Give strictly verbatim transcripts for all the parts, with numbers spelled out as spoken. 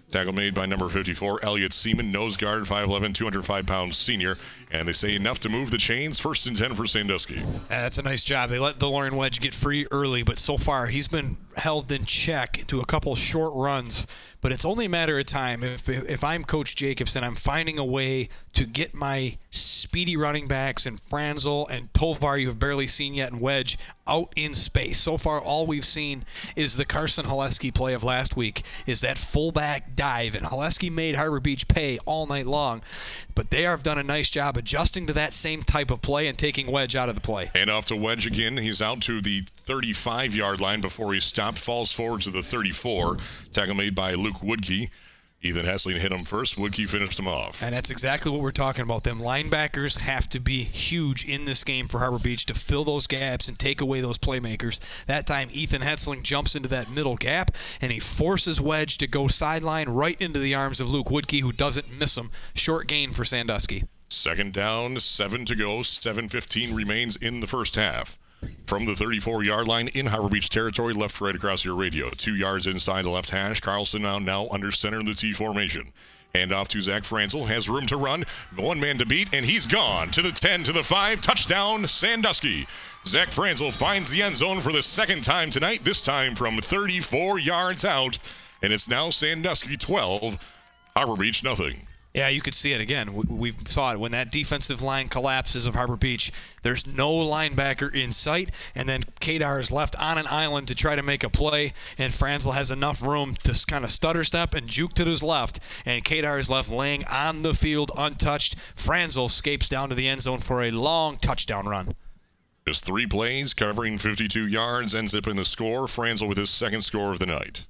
Tackle made by number fifty-four, Elliott Seaman, nose guard, five eleven, two hundred five pounds senior. And they say enough to move the chains. First and ten for Sandusky. That's a nice job. They let DeLorean Wedge get free early, but so far he's been held in check to a couple short runs. But it's only a matter of time. If, if I'm Coach Jacobson, I'm finding a way to get my speedy running backs and Franzel and Tovar, you have barely seen yet, and Wedge out in space. So far, all we've seen is the Carson Haleski play of last week, is that fullback dive. And Haleski made Harbor Beach pay all night long. But they have done a nice job adjusting to that same type of play and taking Wedge out of the play. And off to Wedge again. He's out to the thirty-five-yard line before he stopped, falls forward to the thirty-four. Tackle made by Luke Woodkey. Ethan Hessling hit him first. Woodkey finished him off. And that's exactly what we're talking about. Them linebackers have to be huge in this game for Harbor Beach to fill those gaps and take away those playmakers. That time, Ethan Hessling jumps into that middle gap, and he forces Wedge to go sideline right into the arms of Luke Woodkey, who doesn't miss him. Short gain for Sandusky. Second down, seven to go. seven fifteen remains in the first half. From the thirty-four-yard line in Harbor Beach territory, left right across your radio. Two yards inside the left hash. Carlson now, now under center in the T formation. Hand off to Zach Franzel. Has room to run. One man to beat, and he's gone. To the ten, to the five. Touchdown, Sandusky. Zach Franzel finds the end zone for the second time tonight, this time from thirty-four yards out. And it's now Sandusky twelve, Harbor Beach nothing. Yeah, you could see it again. We saw it when that defensive line collapses of Harbor Beach. There's no linebacker in sight, and then Kadar is left on an island to try to make a play, and Franzel has enough room to kind of stutter step and juke to his left, and Kadar is left laying on the field untouched. Franzel escapes down to the end zone for a long touchdown run. Just three plays, covering fifty-two yards, ends up in the score. Franzel with his second score of the night.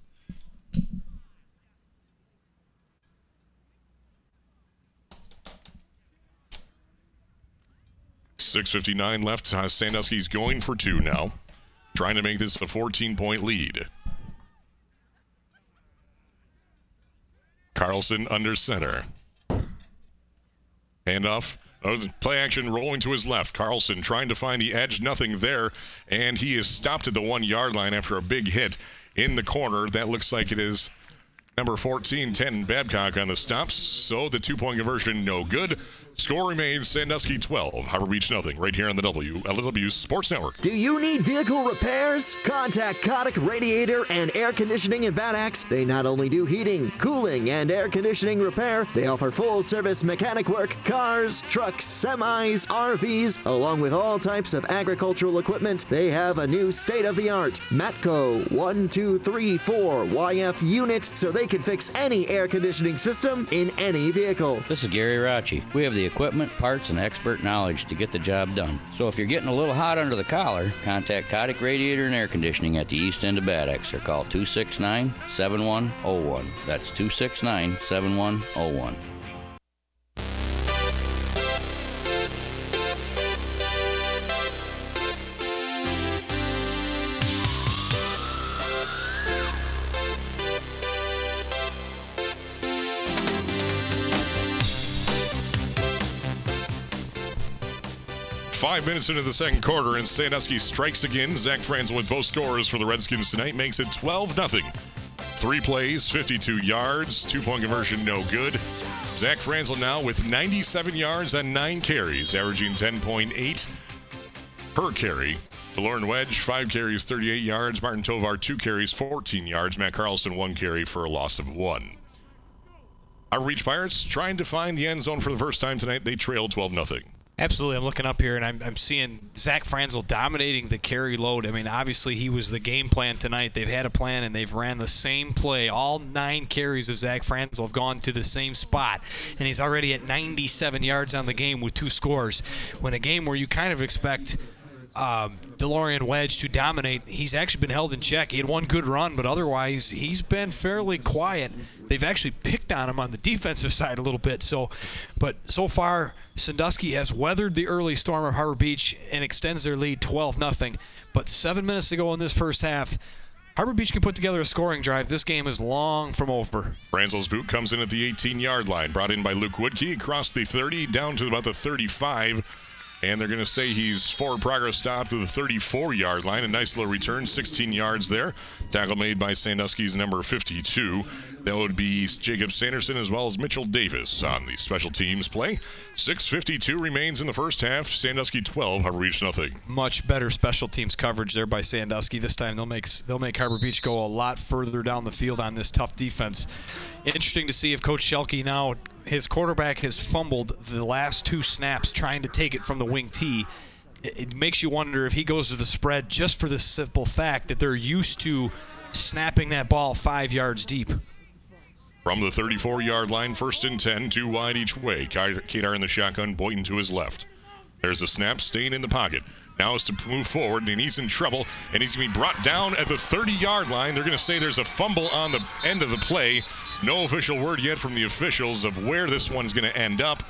six fifty-nine left. Uh, Sandusky's going for two now, trying to make this a fourteen-point lead. Carlson under center. Handoff. Oh, play action rolling to his left. Carlson trying to find the edge. Nothing there. And he is stopped at the one-yard line after a big hit in the corner. That looks like it is number fourteen, ten Babcock on the stops. So the two-point conversion no good. Score remains Sandusky twelve, Harbor Beach nothing, right here on the W L W Sports Network. Do you need vehicle repairs? Contact Kotick Radiator and Air Conditioning in Bad Axe. They not only do heating, cooling, and air conditioning repair, they offer full-service mechanic work, cars, trucks, semis, R Vs, along with all types of agricultural equipment. They have a new state-of-the-art Matco one two three four Y F unit, so they can fix any air conditioning system in any vehicle. This is Gary Rauchi. We have the equipment, parts, and expert knowledge to get the job done. So if you're getting a little hot under the collar, contact Kotick Radiator and Air Conditioning at the east end of Bad Axe or call two six nine, seven one zero one. That's two six nine, seven one zero one. Five minutes into the second quarter, and Sandusky strikes again. Zach Franzel with both scores for the Redskins tonight makes it twelve nothing. Three plays, fifty-two yards, two-point conversion no good. Zach Franzel now with ninety-seven yards and nine carries, averaging ten point eight per carry. DeLorean Wedge, five carries, thirty-eight yards. Martin Tovar, two carries, fourteen yards. Matt Carlson, one carry for a loss of one. Our Reach Pirates trying to find the end zone for the first time tonight. They trail twelve nothing. Absolutely. I'm looking up here, and I'm, I'm seeing Zach Franzel dominating the carry load. I mean, obviously, he was the game plan tonight. They've had a plan, and they've ran the same play. All nine carries of Zach Franzel have gone to the same spot, and he's already at ninety-seven yards on the game with two scores. When a game where you kind of expect um, DeLorean Wedge to dominate, he's actually been held in check. He had one good run, but otherwise, he's been fairly quiet. They've actually picked on him on the defensive side a little bit. So, but so far, Sandusky has weathered the early storm of Harbor Beach and extends their lead twelve nothing. But seven minutes to go in this first half, Harbor Beach can put together a scoring drive. This game is long from over. Franzel's boot comes in at the eighteen-yard line, brought in by Luke Woodkey across the thirty, down to about the thirty-five. And they're going to say he's forward progress stop to the thirty-four-yard line. A nice little return, sixteen yards there. Tackle made by Sandusky's number fifty-two. That would be Jacob Sanderson as well as Mitchell Davis on the special teams play. six fifty-two remains in the first half. Sandusky twelve, Harbor Beach nothing. Much better special teams coverage there by Sandusky. This time they'll make they'll make Harbor Beach go a lot further down the field on this tough defense. Interesting to see if Coach Schelke now, his quarterback has fumbled the last two snaps trying to take it from the wing tee. It, it makes you wonder if he goes to the spread just for the simple fact that they're used to snapping that ball five yards deep. From the thirty-four-yard line, first and ten, two wide each way. Kadar in the shotgun, Boynton to his left. There's a snap, staying in the pocket. Now is to move forward, and he's in trouble, and he's going to be brought down at the thirty-yard line. They're going to say there's a fumble on the end of the play. No official word yet from the officials of where this one's going to end up.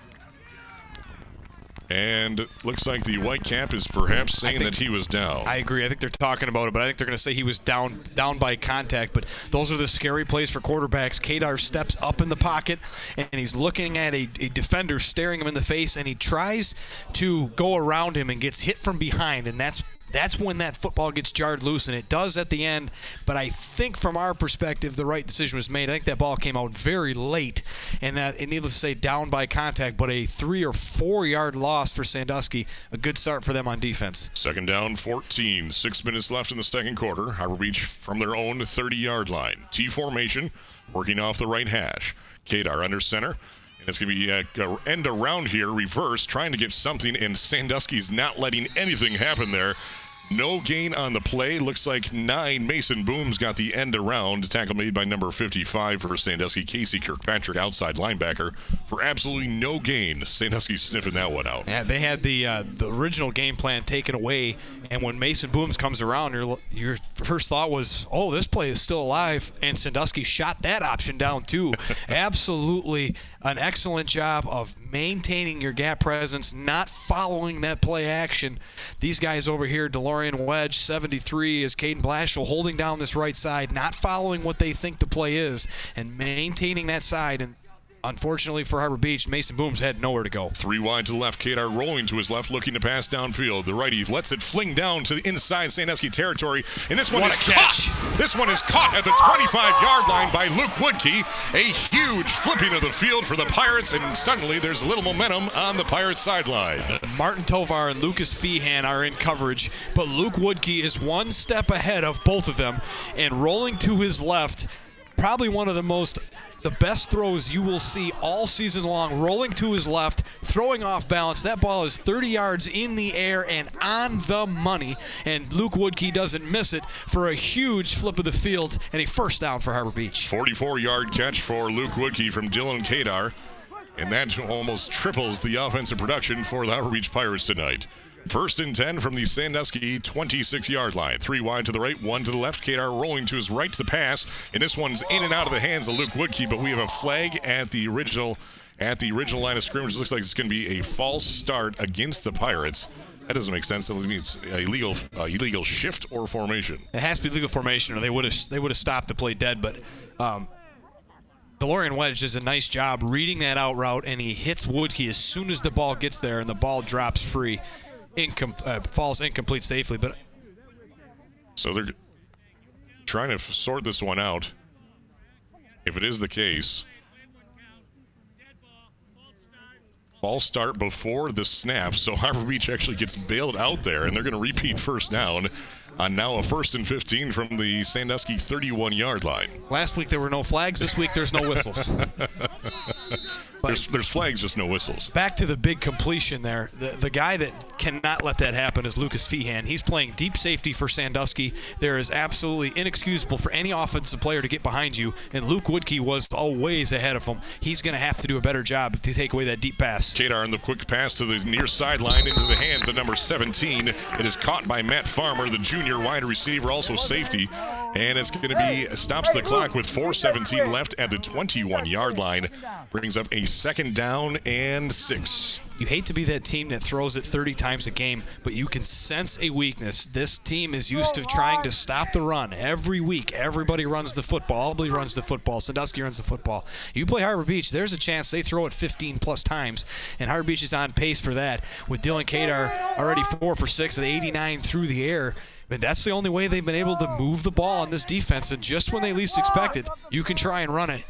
And looks like the white cap is perhaps saying think, that he was down. I agree. I think they're talking about it, but I think they're going to say he was down down by contact. But those are the scary plays for quarterbacks. Kadar steps up in the pocket, and he's looking at a, a defender staring him in the face, and he tries to go around him and gets hit from behind, and that's That's when that football gets jarred loose, and it does at the end. But I think from our perspective, the right decision was made. I think that ball came out very late, and that, and needless to say, down by contact, but a three- or four-yard loss for Sandusky. A good start for them on defense. Second down, fourteen. Six minutes left in the second quarter. Harbor Beach from their own thirty-yard line. T formation, working off the right hash. Kadar under center. And it's going to be a end around here, reverse, trying to get something, and Sandusky's not letting anything happen there. No gain on the play. Looks like nine. Mason Booms got the end around. Tackle made by number fifty-five for Sandusky. Casey Kirkpatrick, outside linebacker, for absolutely no gain. Sandusky sniffing that one out. Yeah, they had the uh, the original game plan taken away, and when Mason Booms comes around, your your first thought was, oh, this play is still alive, and Sandusky shot that option down too. Absolutely an excellent job of maintaining your gap presence, not following that play action. These guys over here, DeLorean Wedge, seventy-three, is Caden Blashill holding down this right side, not following what they think the play is, and maintaining that side. And unfortunately for Harbor Beach, Mason Booms had nowhere to go. Three wide to the left. Kadar rolling to his left, looking to pass downfield. The righty lets it fling down to the inside Sandusky territory, and this one What is a catch. caught. This one is caught at the twenty-five-yard line by Luke Woodkey. A huge flipping of the field for the Pirates, and suddenly there's a little momentum on the Pirates sideline. Martin Tovar and Lucas Feehan are in coverage, but Luke Woodkey is one step ahead of both of them, and rolling to his left, probably one of the most the best throws you will see all season long, rolling to his left, throwing off balance. That ball is thirty yards in the air and on the money, and Luke Woodkey doesn't miss it for a huge flip of the field and a first down for Harbor Beach. forty-four-yard catch for Luke Woodkey from Dylan Kadar, and that almost triples the offensive production for the Harbor Beach Pirates tonight. First and ten from the Sandusky twenty-six-yard line. Three wide to the right, one to the left. Kadar rolling to his right to the pass, and this one's in and out of the hands of Luke Woodkey, but we have a flag at the original at the original line of scrimmage. It looks like it's going to be a false start against the Pirates. That doesn't make sense. That means illegal uh, illegal shift or formation. It has to be legal formation, or they would have they would have stopped the play dead, but um, DeLorean Wedge does a nice job reading that out route, and he hits Woodkey as soon as the ball gets there, and the ball drops free. Incom- uh, falls incomplete safely, but so they're trying to sort this one out. If it is the case, false start before the snap, so Harbor Beach actually gets bailed out there, and they're going to repeat first down on now a first and fifteen from the Sandusky thirty-one-yard line. Last week there were no flags. This week there's no whistles. There's, there's flags, just no whistles. Back to the big completion there. The the guy that cannot let that happen is Lucas Feehan. He's playing deep safety for Sandusky. There is absolutely inexcusable for any offensive player to get behind you, and Luke Woodkey was always ahead of him. He's going to have to do a better job to take away that deep pass. Kadar on the quick pass to the near sideline into the hands of number seventeen. It is caught by Matt Farmer, the junior wide receiver, also safety. And it's going to be stops the clock with four seventeen left at the twenty-one-yard line. Brings up a second down and six. You hate to be that team that throws it thirty times a game, but you can sense a weakness. This team is used to trying to stop the run every week. Everybody runs the football. Albany runs the football. Sandusky runs the football. You play Harbor Beach, there's a chance they throw it fifteen-plus times, and Harbor Beach is on pace for that with Dylan Kadar already four for six with eighty-nine through the air. But that's the only way they've been able to move the ball on this defense, and just when they least expect it, you can try and run it.